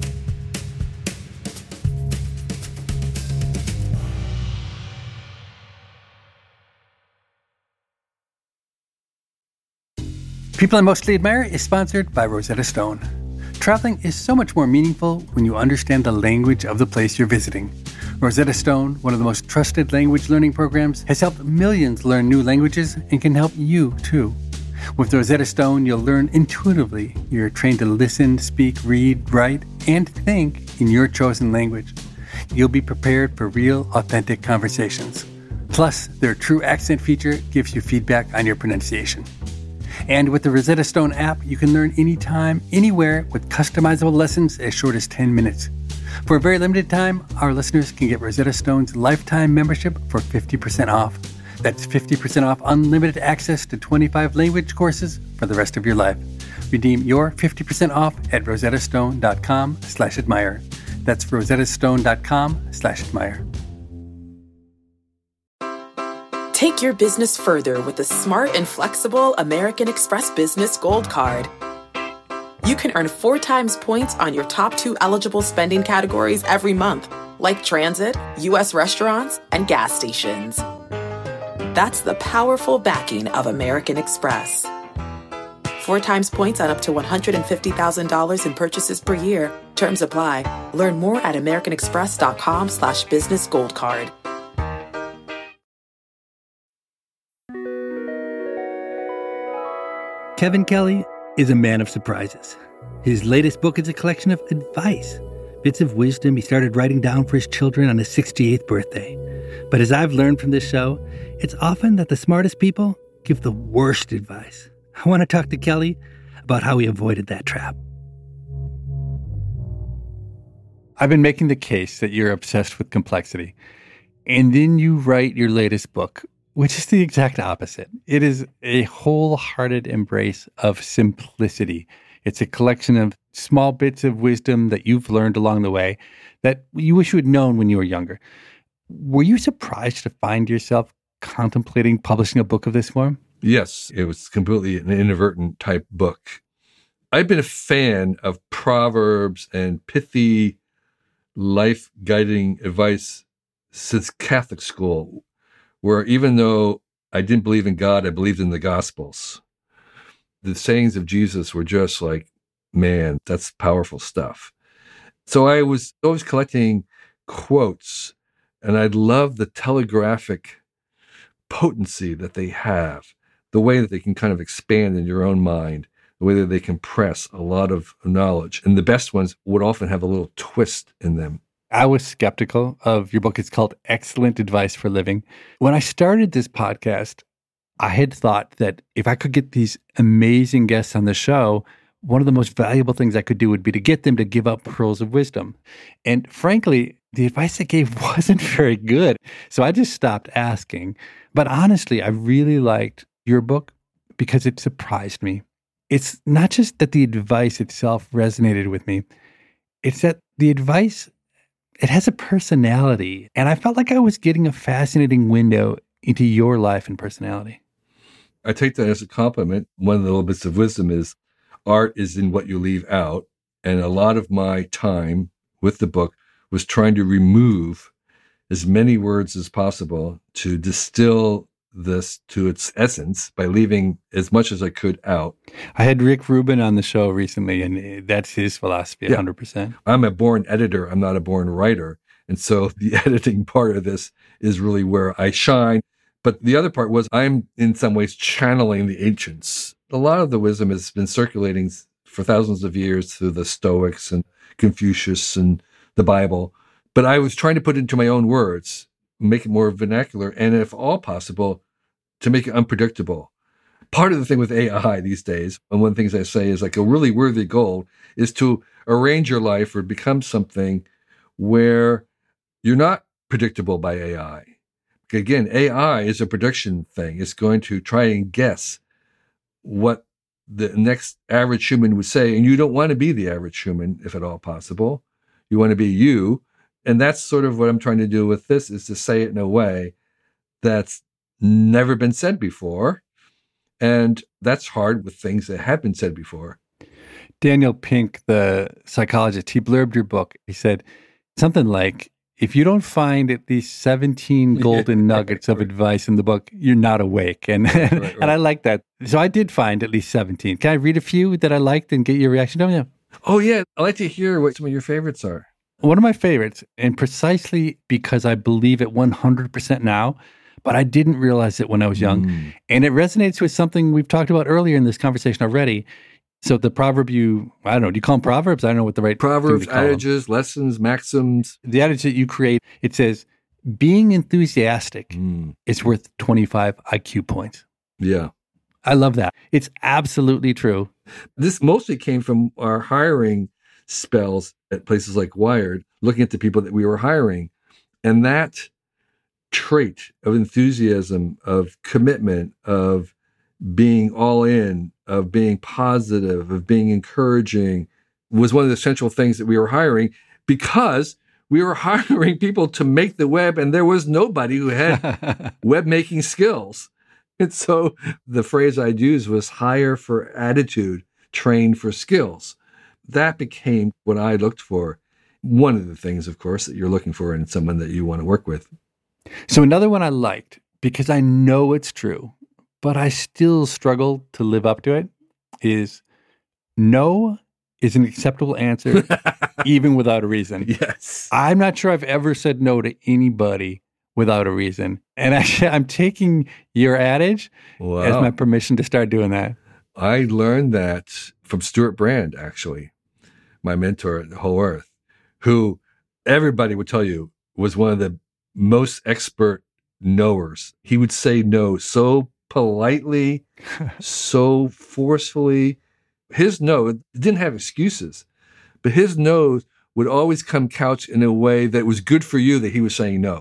People I Mostly Admire is sponsored by Rosetta Stone. Traveling is so much more meaningful when you understand the language of the place you're visiting. Rosetta Stone, one of the most trusted language learning programs, has helped millions learn new languages and can help you too. With Rosetta Stone, you'll learn intuitively. You're trained to listen, speak, read, write, and think in your chosen language. You'll be prepared for real, authentic conversations. Plus, their True Accent feature gives you feedback on your pronunciation. And with the Rosetta Stone app, you can learn anytime, anywhere with customizable lessons as short as 10 minutes. For a very limited time, our listeners can get Rosetta Stone's lifetime membership for 50% off. That's 50% off unlimited access to 25 language courses for the rest of your life. Redeem your 50% off at rosettastone.com/admire. That's rosettastone.com/admire. Take your business further with the smart and flexible American Express Business Gold Card. You can earn 4 times points on your top 2 eligible spending categories every month, like transit, U.S. restaurants, and gas stations. That's the powerful backing of American Express. 4 times points on up to $150,000 in purchases per year. Terms apply. Learn more at americanexpress.com/business gold card. Kevin Kelly is a man of surprises. His latest book is a collection of advice, bits of wisdom he started writing down for his children on his 68th birthday. But as I've learned from this show, it's often that the smartest people give the worst advice. I want to talk to Kelly about how he avoided that trap. I've been making the case that you're obsessed with complexity. And then you write your latest book, which is the exact opposite. It is a wholehearted embrace of simplicity. It's a collection of small bits of wisdom that you've learned along the way that you wish you had known when you were younger. Were you surprised to find yourself contemplating publishing a book of this form? Yes, it was completely an inadvertent type book. I've been a fan of proverbs and pithy life-guiding advice since Catholic school, where even though I didn't believe in God, I believed in the Gospels. The sayings of Jesus were just like, man, that's powerful stuff. So I was always collecting quotes, and I love the telegraphic potency that they have, the way that they can kind of expand in your own mind, the way that they compress a lot of knowledge. And the best ones would often have a little twist in them. I was skeptical of your book. It's called Excellent Advice for Living. When I started this podcast, I had thought that if I could get these amazing guests on the show, one of the most valuable things I could do would be to get them to give up pearls of wisdom. And frankly, the advice I gave wasn't very good. So I just stopped asking. But honestly, I really liked your book because it surprised me. It's not just that the advice itself resonated with me. It's that the advice, it has a personality. And I felt like I was getting a fascinating window into your life and personality. I take that as a compliment. One of the little bits of wisdom is art is in what you leave out. And a lot of my time with the book was trying to remove as many words as possible to distill this to its essence by leaving as much as I could out. I had Rick Rubin on the show recently, and that's his philosophy, 100%. I'm a born editor. I'm not a born writer. And so the editing part of this is really where I shine. But the other part was I'm in some ways channeling the ancients. A lot of the wisdom has been circulating for thousands of years through the Stoics and Confucius and the Bible. But I was trying to put it into my own words, make it more vernacular, and if all possible, to make it unpredictable. Part of the thing with AI these days, and one of the things I say is like a really worthy goal, is to arrange your life or become something where you're not predictable by AI. Again, AI is a prediction thing. It's going to try and guess what the next average human would say, and you don't want to be the average human, if at all possible. You want to be you. And that's sort of what I'm trying to do with this, is to say it in a way that's never been said before. And that's hard with things that have been said before. Daniel Pink, the psychologist, he blurbed your book. He said something like, if you don't find at least 17 golden nuggets of advice in the book, you're not awake. And and I like that. So I did find at least 17. Can I read a few that I liked and get your reaction to them? Yeah. Oh, yeah. I'd like to hear what some of your favorites are. One of my favorites, and precisely because I believe it 100% now, but I didn't realize it when I was young. And it resonates with something we've talked about earlier in this conversation already. So the proverb do you call them proverbs? I don't know what the right proverbs, thing to call adages, them. lessons, maxims. The adage that you create, it says, being enthusiastic is worth 25 IQ points. Yeah. I love that. It's absolutely true. This mostly came from our hiring spells at places like Wired, looking at the people that we were hiring. And that trait of enthusiasm, of commitment, of being all in, of being positive, of being encouraging, was one of the essential things that we were hiring, because we were hiring people to make the web, and there was nobody who had web making skills. And so the phrase I'd use was hire for attitude, train for skills. That became what I looked for. One of the things, of course, that you're looking for in someone that you want to work with. So another one I liked, because I know it's true, but I still struggle to live up to it, is no is an acceptable answer, even without a reason. Yes. I'm not sure I've ever said no to anybody without a reason. And actually, I'm taking your adage as my permission to start doing that. I learned that from Stuart Brand, actually, my mentor at Whole Earth, who everybody would tell you was one of the most expert knowers. He would say no so politely, so forcefully. His no didn't have excuses, but his no would always come couched in a way that was good for you, that he was saying no.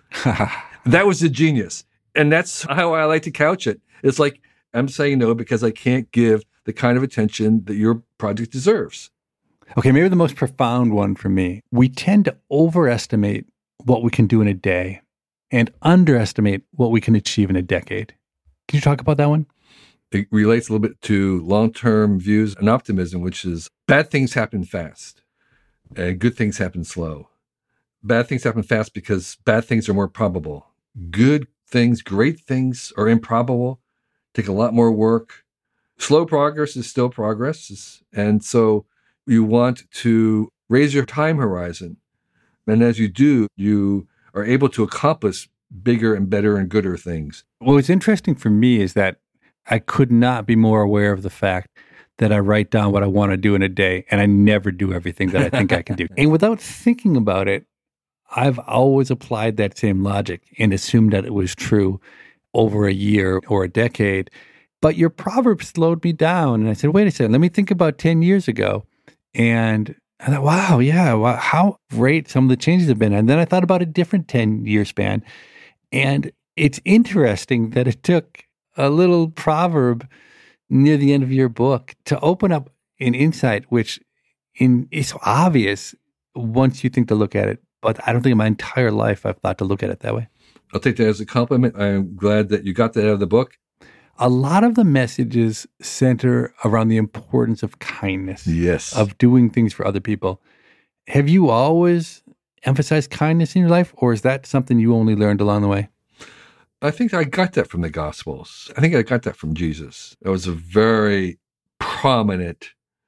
That was the genius. And that's how I like to couch it. It's like, I'm saying no because I can't give the kind of attention that your project deserves. Okay, maybe the most profound one for me. We tend to overestimate what we can do in a day and underestimate what we can achieve in a decade. Can you talk about that one? It relates a little bit to long-term views and optimism, which is bad things happen fast and good things happen slow. Bad things happen fast because bad things are more probable. Good things, great things are improbable, take a lot more work. Slow progress is still progress. And so you want to raise your time horizon. And as you do, you are able to accomplish bigger and better and gooder things. What was interesting for me is that I could not be more aware of the fact that I write down what I want to do in a day, and I never do everything that I think I can do. And without thinking about it, I've always applied that same logic and assumed that it was true over a year or a decade. But your proverb slowed me down, and I said, wait a second, let me think about 10 years ago. And I thought, wow, how great some of the changes have been. And then I thought about a different 10-year span. And it's interesting that it took a little proverb near the end of your book to open up an insight, which is obvious once you think to look at it. But I don't think in my entire life I've thought to look at it that way. I'll take that as a compliment. I'm glad that you got that out of the book. A lot of the messages center around the importance of kindness. Yes. Of doing things for other people. Have you always emphasized kindness in your life, or is that something you only learned along the way? I think I got that from the Gospels. I think I got that from Jesus. It was a very prominent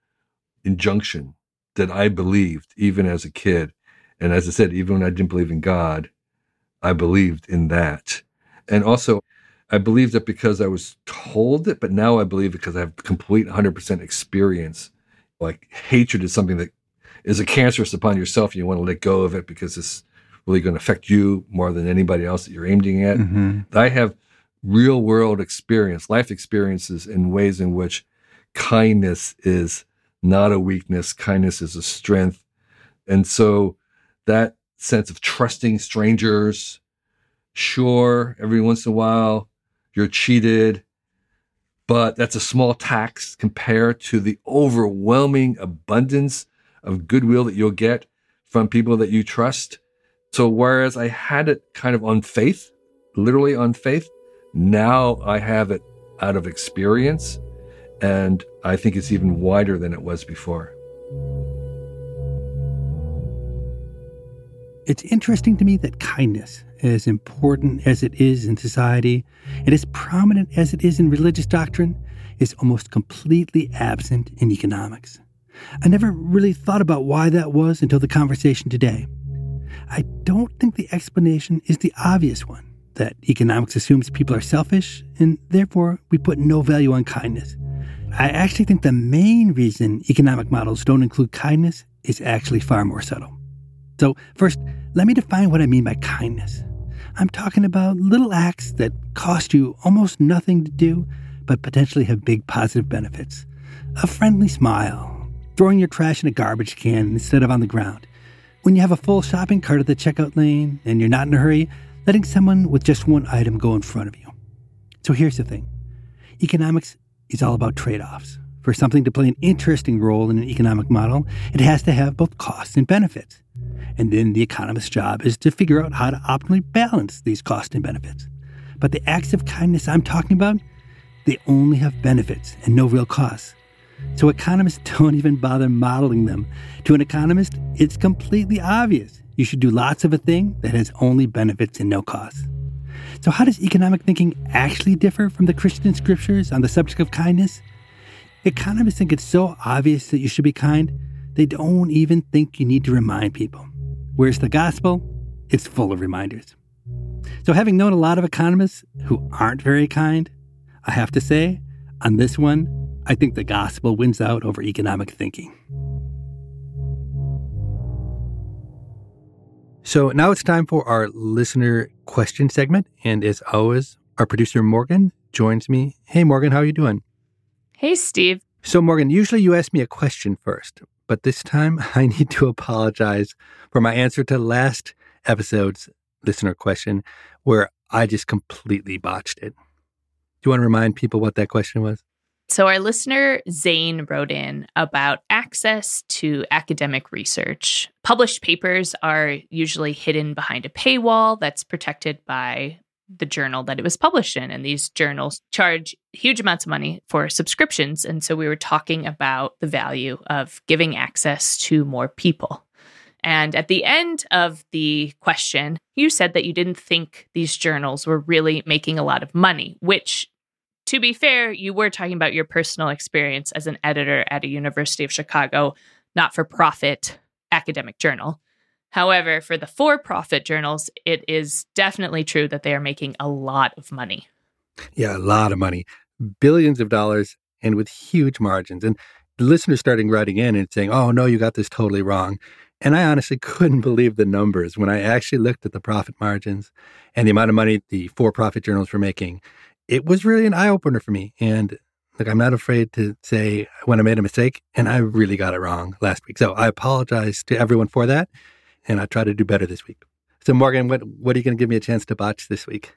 injunction that I believed even as a kid. And as I said, even when I didn't believe in God, I believed in that. And also, I believed it because I was told it, but now I believe it because I have complete 100% experience. Like hatred is something that is a cancerous upon yourself, and you want to let go of it because it's really going to affect you more than anybody else that you're aiming at. Mm-hmm. I have real world experience, life experiences in ways in which kindness is not a weakness. Kindness is a strength. And so that sense of trusting strangers, sure, every once in a while you're cheated, but that's a small tax compared to the overwhelming abundance of goodwill that you'll get from people that you trust. So whereas I had it kind of on faith, literally on faith, now I have it out of experience, and I think it's even wider than it was before. It's interesting to me that kindness, as important as it is in society, and as prominent as it is in religious doctrine, is almost completely absent in economics. I never really thought about why that was until the conversation today. I don't think the explanation is the obvious one, that economics assumes people are selfish, and therefore we put no value on kindness. I actually think the main reason economic models don't include kindness is actually far more subtle. So first, let me define what I mean by kindness. I'm talking about little acts that cost you almost nothing to do, but potentially have big positive benefits. A friendly smile, throwing your trash in a garbage can instead of on the ground. When you have a full shopping cart at the checkout lane and you're not in a hurry, letting someone with just one item go in front of you. So here's the thing. Economics is all about trade-offs. For something to play an interesting role in an economic model, it has to have both costs and benefits. And then the economist's job is to figure out how to optimally balance these costs and benefits. But the acts of kindness I'm talking about, they only have benefits and no real costs. So economists don't even bother modeling them. To an economist, it's completely obvious. You should do lots of a thing that has only benefits and no costs. So how does economic thinking actually differ from the Christian scriptures on the subject of kindness? Economists think it's so obvious that you should be kind, they don't even think you need to remind people. Whereas the gospel, it's full of reminders. So having known a lot of economists who aren't very kind, I have to say, on this one, I think the gospel wins out over economic thinking. So now it's time for our listener question segment. And as always, our producer Morgan joins me. Hey, Morgan, how are you doing? Hey, Steve. So, Morgan, usually you ask me a question first, but this time I need to apologize for my answer to last episode's listener question, where I just completely botched it. Do you want to remind people what that question was? So our listener, Zane, wrote in about access to academic research. Published papers are usually hidden behind a paywall that's protected by the journal that it was published in. And these journals charge huge amounts of money for subscriptions. And so we were talking about the value of giving access to more people. And at the end of the question, you said that you didn't think these journals were really making a lot of money, which, to be fair, you were talking about your personal experience as an editor at a University of Chicago not-for-profit academic journal. However, for the for-profit journals, it is definitely true that they are making a lot of money. Yeah, a lot of money. Billions of dollars and with huge margins. And the listeners starting writing in and saying, oh, no, you got this totally wrong. And I honestly couldn't believe the numbers when I actually looked at the profit margins and the amount of money the for-profit journals were making. It was really an eye-opener for me. And look, I'm not afraid to say when I made a mistake, and I really got it wrong last week. So I apologize to everyone for that. And I try to do better this week. So, Morgan, what are you going to give me a chance to botch this week?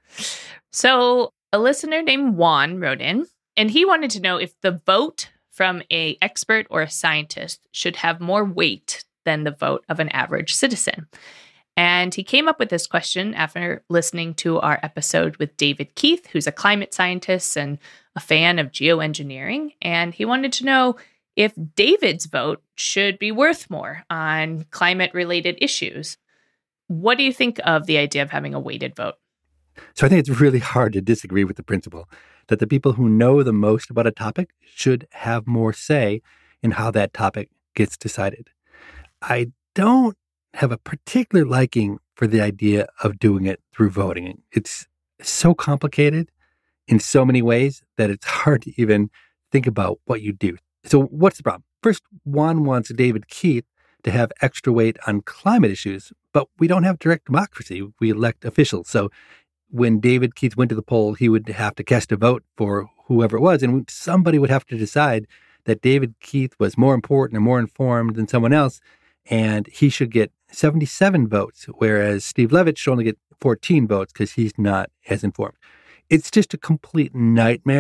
So, a listener named Juan wrote in, and he wanted to know if the vote from an expert or a scientist should have more weight than the vote of an average citizen. And he came up with this question after listening to our episode with David Keith, who's a climate scientist and a fan of geoengineering. And he wanted to know if David's vote should be worth more on climate-related issues. What do you think of the idea of having a weighted vote? So I think it's really hard to disagree with the principle that the people who know the most about a topic should have more say in how that topic gets decided. I don't have a particular liking for the idea of doing it through voting. It's so complicated in so many ways that it's hard to even think about what you do. So what's the problem? First, Juan wants David Keith to have extra weight on climate issues, but we don't have direct democracy. We elect officials. So when David Keith went to the poll, he would have to cast a vote for whoever it was, and somebody would have to decide that David Keith was more important and more informed than someone else, and he should get 77 votes, whereas Steve Levitt should only get 14 votes because he's not as informed. It's just a complete nightmare.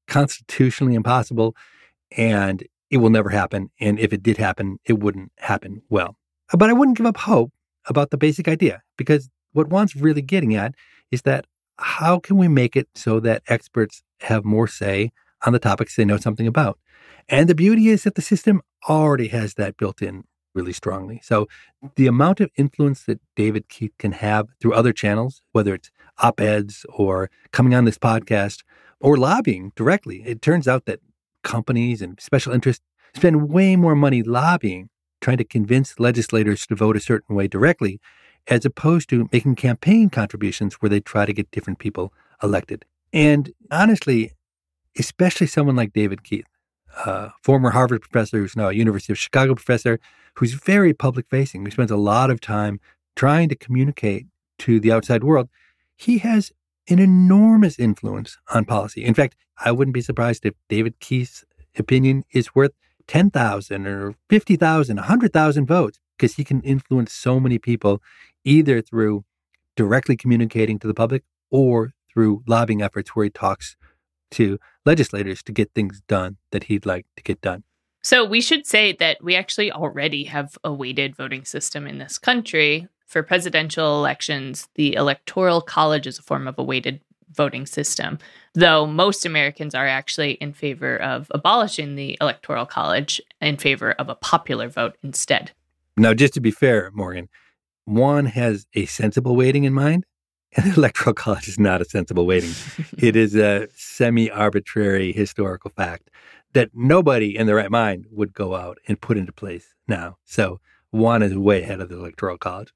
constitutionally impossible, and it will never happen. And if it did happen, it wouldn't happen well. But I wouldn't give up hope about the basic idea, because what Juan's really getting at is that how can we make it so that experts have more say on the topics they know something about? And the beauty is that the system already has that built in really strongly. So the amount of influence that David Keith can have through other channels, whether it's op-eds or coming on this podcast or lobbying directly, it turns out that companies and special interests spend way more money lobbying, trying to convince legislators to vote a certain way directly, as opposed to making campaign contributions where they try to get different people elected. And honestly, especially someone like David Keith, former Harvard professor who's now a University of Chicago professor, who's very public-facing, who spends a lot of time trying to communicate to the outside world, he has an enormous influence on policy. In fact, I wouldn't be surprised if David Keith's opinion is worth 10,000 or 50,000, 100,000 votes, because he can influence so many people, either through directly communicating to the public or through lobbying efforts where he talks to legislators to get things done that he'd like to get done. So we should say that we actually already have a weighted voting system in this country. For presidential elections, the Electoral College is a form of a weighted voting system, though most Americans are actually in favor of abolishing the Electoral College in favor of a popular vote instead. Now, just to be fair, Morgan, Juan has a sensible weighting in mind, and the Electoral College is not a sensible weighting. It is a semi-arbitrary historical fact that nobody in their right mind would go out and put into place now. So Juan is way ahead of the Electoral College.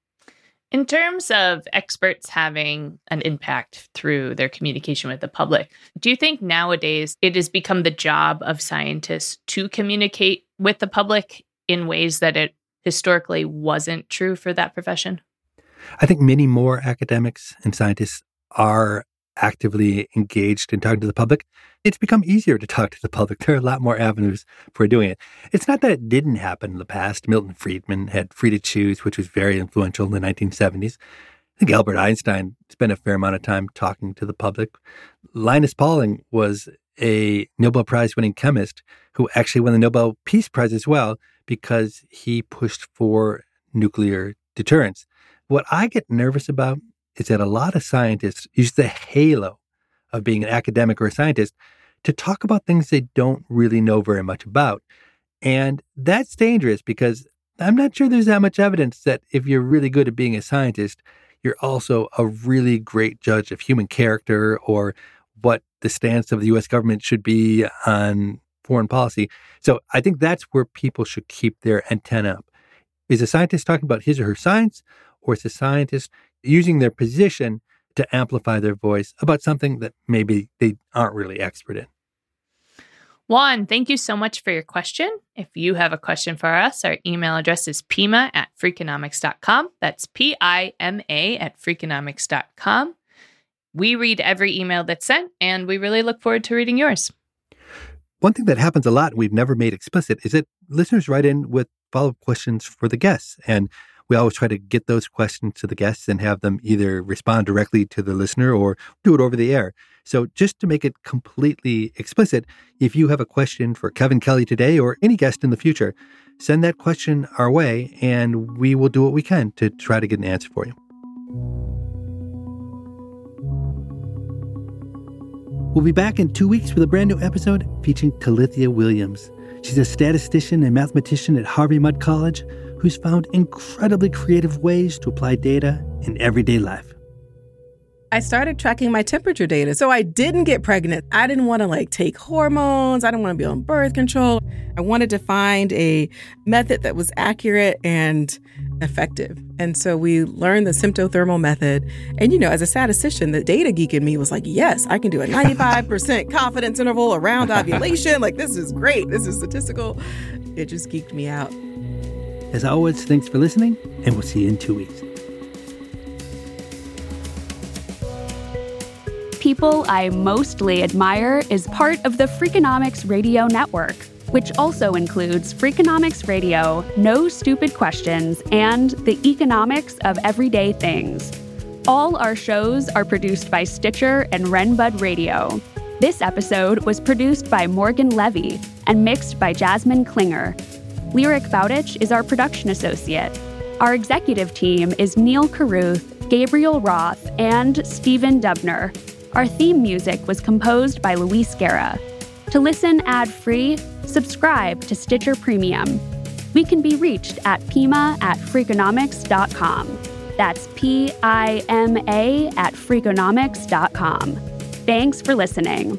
In terms of experts having an impact through their communication with the public, do you think nowadays it has become the job of scientists to communicate with the public in ways that it historically wasn't true for that profession? I think many more academics and scientists are actively engaged in talking to the public. It's become easier to talk to the public. There are a lot more avenues for doing it. It's not that it didn't happen in the past. Milton Friedman had Free to Choose, which was very influential in the 1970s. I think Albert Einstein spent a fair amount of time talking to the public. Linus Pauling was a Nobel Prize winning chemist who actually won the Nobel Peace Prize as well because he pushed for nuclear deterrence. What I get nervous about is that a lot of scientists use the halo of being an academic or a scientist to talk about things they don't really know very much about. And that's dangerous because I'm not sure there's that much evidence that if you're really good at being a scientist, you're also a really great judge of human character or what the stance of the U.S. government should be on foreign policy. So I think that's where people should keep their antenna up. Is a scientist talking about his or her science, or is a scientist using their position to amplify their voice about something that maybe they aren't really expert in? Juan, thank you so much for your question. If you have a question for us, our email address is pima@freakonomics.com. That's PIMA@freakonomics.com. We read every email that's sent, and we really look forward to reading yours. One thing that happens a lot and we've never made explicit is that listeners write in with follow-up questions for the guests. And we always try to get those questions to the guests and have them either respond directly to the listener or do it over the air. So just to make it completely explicit, if you have a question for Kevin Kelly today or any guest in the future, send that question our way and we will do what we can to try to get an answer for you. We'll be back in 2 weeks with a brand new episode featuring Talithia Williams. She's a statistician and mathematician at Harvey-Mudd College who's found incredibly creative ways to apply data in everyday life. I started tracking my temperature data, so I didn't get pregnant. I didn't want to take hormones. I didn't want to be on birth control. I wanted to find a method that was accurate and effective. And so we learned the symptothermal method. And, as a statistician, the data geek in me was like, yes, I can do a 95% confidence interval around ovulation. This is great. This is statistical. It just geeked me out. As always, thanks for listening, and we'll see you in 2 weeks. People I Mostly Admire is part of the Freakonomics Radio Network, which also includes Freakonomics Radio, No Stupid Questions, and The Economics of Everyday Things. All our shows are produced by Stitcher and Renbud Radio. This episode was produced by Morgan Levy and mixed by Jasmine Klinger. Lyric Bowditch is our production associate. Our executive team is Neil Carruth, Gabriel Roth, and Stephen Dubner. Our theme music was composed by Luis Guerra. To listen ad-free, subscribe to Stitcher Premium. We can be reached at pima@freakonomics.com. That's PIMA@freakonomics.com. Thanks for listening.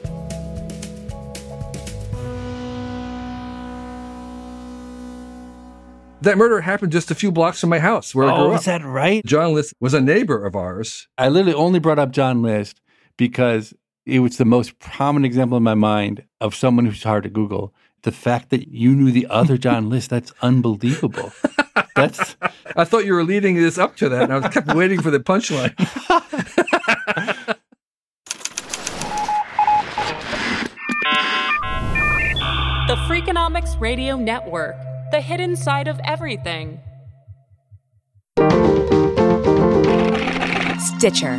That murder happened just a few blocks from my house where I grew up. Is that right? John List was a neighbor of ours. I literally only brought up John List because it was the most prominent example in my mind of someone who's hard to Google. The fact that you knew the other John List, that's unbelievable. I thought you were leading this up to that, and I kept waiting for the punchline. The Freakonomics Radio Network, the hidden side of everything. Stitcher.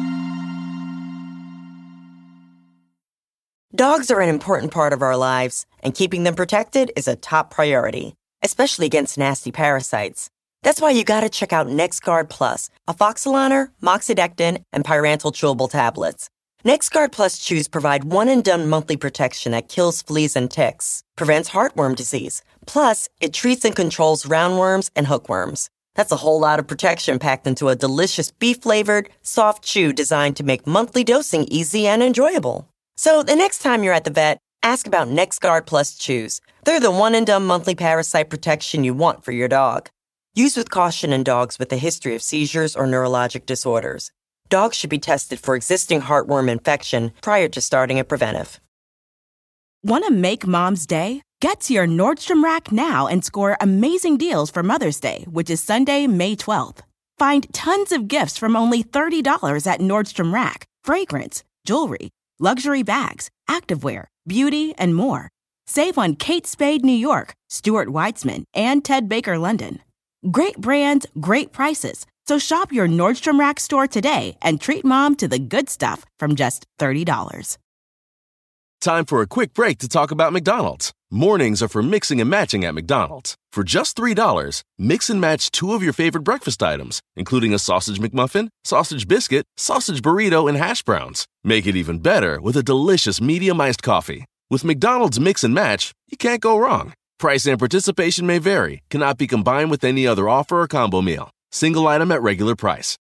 Dogs are an important part of our lives, and keeping them protected is a top priority, especially against nasty parasites. That's why you gotta check out NexGard Plus, afoxolaner, moxidectin, and pyrantel chewable tablets. NexGard Plus chews provide one-and-done monthly protection that kills fleas and ticks, prevents heartworm disease. Plus, it treats and controls roundworms and hookworms. That's a whole lot of protection packed into a delicious beef-flavored, soft chew designed to make monthly dosing easy and enjoyable. So the next time you're at the vet, ask about NexGard Plus chews. They're the one-and-done monthly parasite protection you want for your dog. Use with caution in dogs with a history of seizures or neurologic disorders. Dogs should be tested for existing heartworm infection prior to starting a preventive. Want to make Mom's Day? Get to your Nordstrom Rack now and score amazing deals for Mother's Day, which is Sunday, May 12th. Find tons of gifts from only $30 at Nordstrom Rack. Fragrance, jewelry, luxury bags, activewear, beauty, and more. Save on Kate Spade New York, Stuart Weitzman, and Ted Baker London. Great brands, great prices. So shop your Nordstrom Rack store today and treat Mom to the good stuff from just $30. Time for a quick break to talk about McDonald's. Mornings are for mixing and matching at McDonald's. For just $3, mix and match 2 of your favorite breakfast items, including a sausage McMuffin, sausage biscuit, sausage burrito, and hash browns. Make it even better with a delicious medium iced coffee. With McDonald's Mix and Match, you can't go wrong. Price and participation may vary, cannot be combined with any other offer or combo meal. Single item at regular price.